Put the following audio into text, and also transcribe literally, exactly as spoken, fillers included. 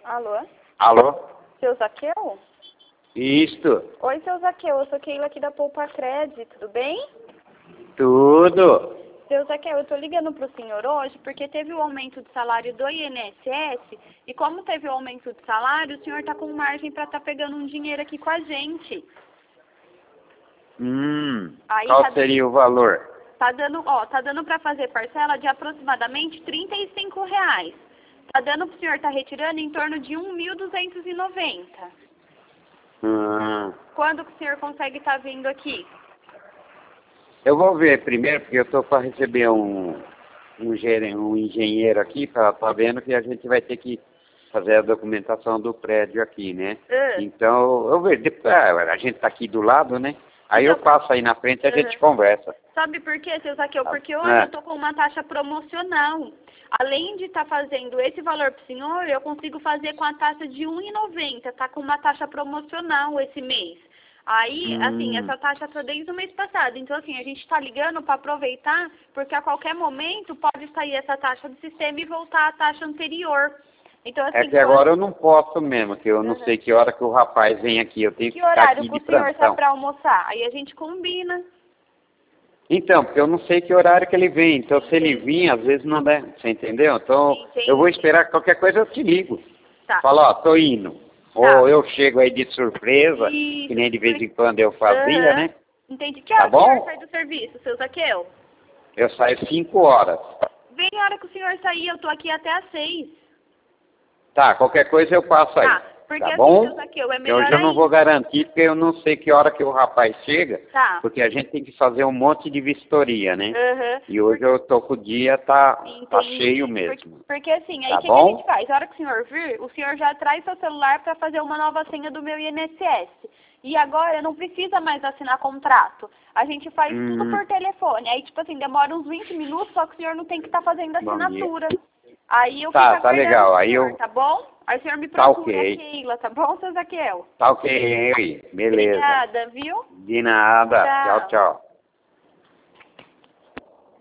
Alô? Alô? Seu Zaqueu? Isto. Oi, seu Zaqueu, eu sou Keila aqui da Poupa Crédito, tudo bem? Tudo. Seu Zaqueu, eu tô ligando pro senhor hoje porque teve o aumento de salário do I N S S e como teve o aumento de salário, o senhor tá com margem pra tá pegando um dinheiro aqui com a gente. Hum, Aí qual tá, seria o valor? tá dando, ó, tá dando pra fazer parcela de aproximadamente trinta e cinco reais. Tá dando pro senhor tá retirando em torno de um mil duzentos e noventa. Hum, Quando que o senhor consegue estar vindo aqui? eu vou ver primeiro, porque eu estou para receber um, um, gerente, um engenheiro aqui, para tá vendo que a gente vai ter que fazer a documentação do prédio aqui, né? Uh. Então, eu vejo, depois, ah, a gente está aqui do lado, né? Aí Então, eu passo aí na frente e a gente uh. conversa. Sabe por quê, seu Zaqueu? Porque hoje Ah. eu tô com uma taxa promocional. Além de estar fazendo esse valor pro senhor, eu consigo fazer com a taxa de um real e noventa centavos. Tá com uma taxa promocional esse mês. Aí, Hum. assim, essa taxa foi desde o mês passado. Então, assim, a gente tá ligando para aproveitar, porque a qualquer momento pode sair essa taxa do sistema e voltar à taxa anterior. Então, assim, É que quando... agora eu não posso mesmo, que eu não Uhum. sei que hora que o rapaz vem aqui, eu tenho que, Que ficar horário aqui que de o senhor tá plantão. para almoçar? Aí a gente combina. Então, porque eu não sei que horário que ele vem, então se ele vir, às vezes não dá, você entendeu? Então, Entendi. eu vou esperar qualquer coisa, eu te ligo. Tá. Fala, ó, tô indo. Tá. Ou eu chego aí de surpresa, Isso. que nem de vez em quando eu fazia, Uhum. né? Entendi. Que Tá hora que o senhor bom? sai do serviço, seu Zaqueu? Eu saio cinco horas. Vem a hora que o senhor sair, eu tô aqui até às seis. Tá, qualquer coisa eu passo aí. Tá, porque Tá assim, bom? seu Zaqueu, é Eu melhor já não aí. vou garantir, porque eu não sei que hora que o rapaz chega, Tá. porque a gente tem que fazer um monte de vistoria, né? Uhum. E hoje eu tô com o dia, tá, tá Entendi. cheio Porque, mesmo. porque assim, aí o Tá que, que a bom? gente faz? A hora que o senhor vir, o senhor já traz seu celular para fazer uma nova senha do meu I N S S. E agora não precisa mais assinar contrato. A gente faz Hum. tudo por telefone. Aí, tipo assim, demora uns vinte minutos, só que o senhor não tem que estar tá fazendo Bom dia. assinatura. Aí eu Tá, fico tá aguardando legal. o Aí senhor, eu... tá bom? Aí o senhor me Tá procura, ok. Keila, tá bom, seu Zaqueu? Tá ok, beleza. Obrigada, viu? De nada. Tchau. Tchau, tchau.